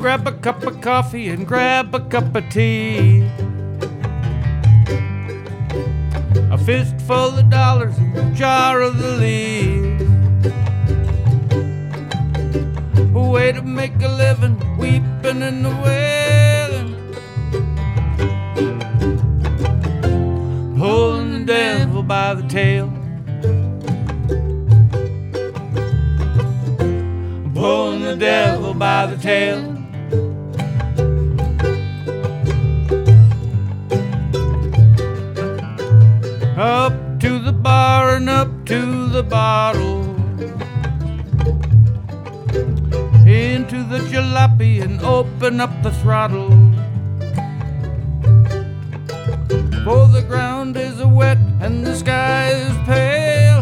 grab a cup of coffee and grab a cup of tea. A fistful of dollars and a jar of the leaves. A way to make a living, weeping and the wailing. Pulling the devil by the tail. Pulling the devil by the tail. Up to the bar and up to the bottle. Into the jalopy and open up the throttle. For the ground is wet and the sky is pale.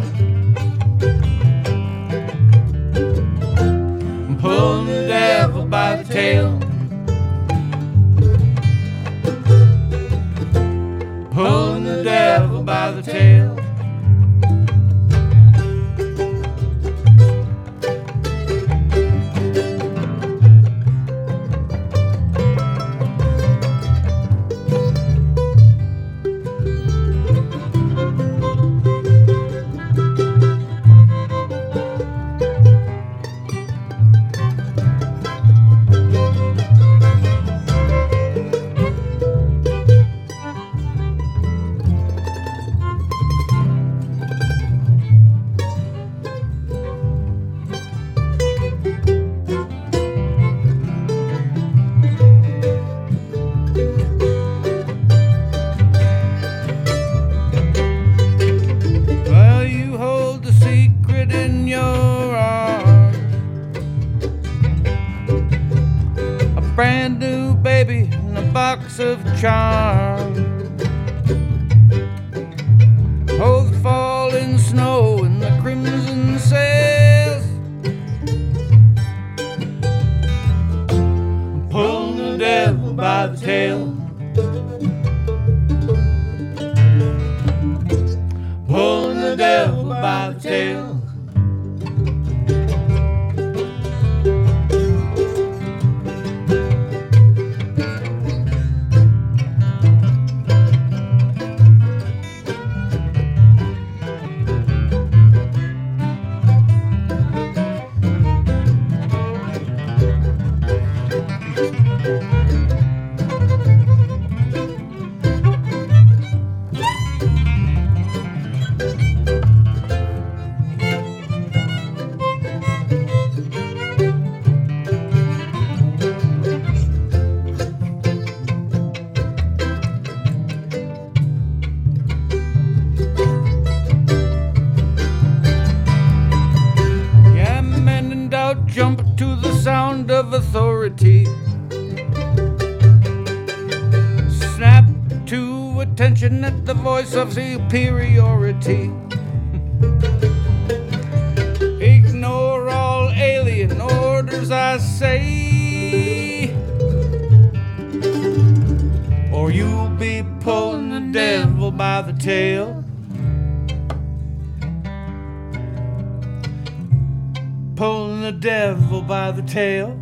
Pulling the devil by the tail. Pulling the devil by the tail. Brand new baby in a box of charms. Oh, the falling snow and the crimson sails. Pulling the devil by the tail. Pulling the devil by the tail. Jump to the sound of authority. Snap to attention at the voice of superiority. Ignore all alien orders, I say, or you'll be pulling the devil by the tail. Pulling the devil by the tail.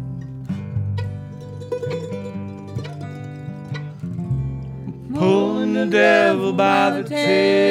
Pulling the devil by the tail.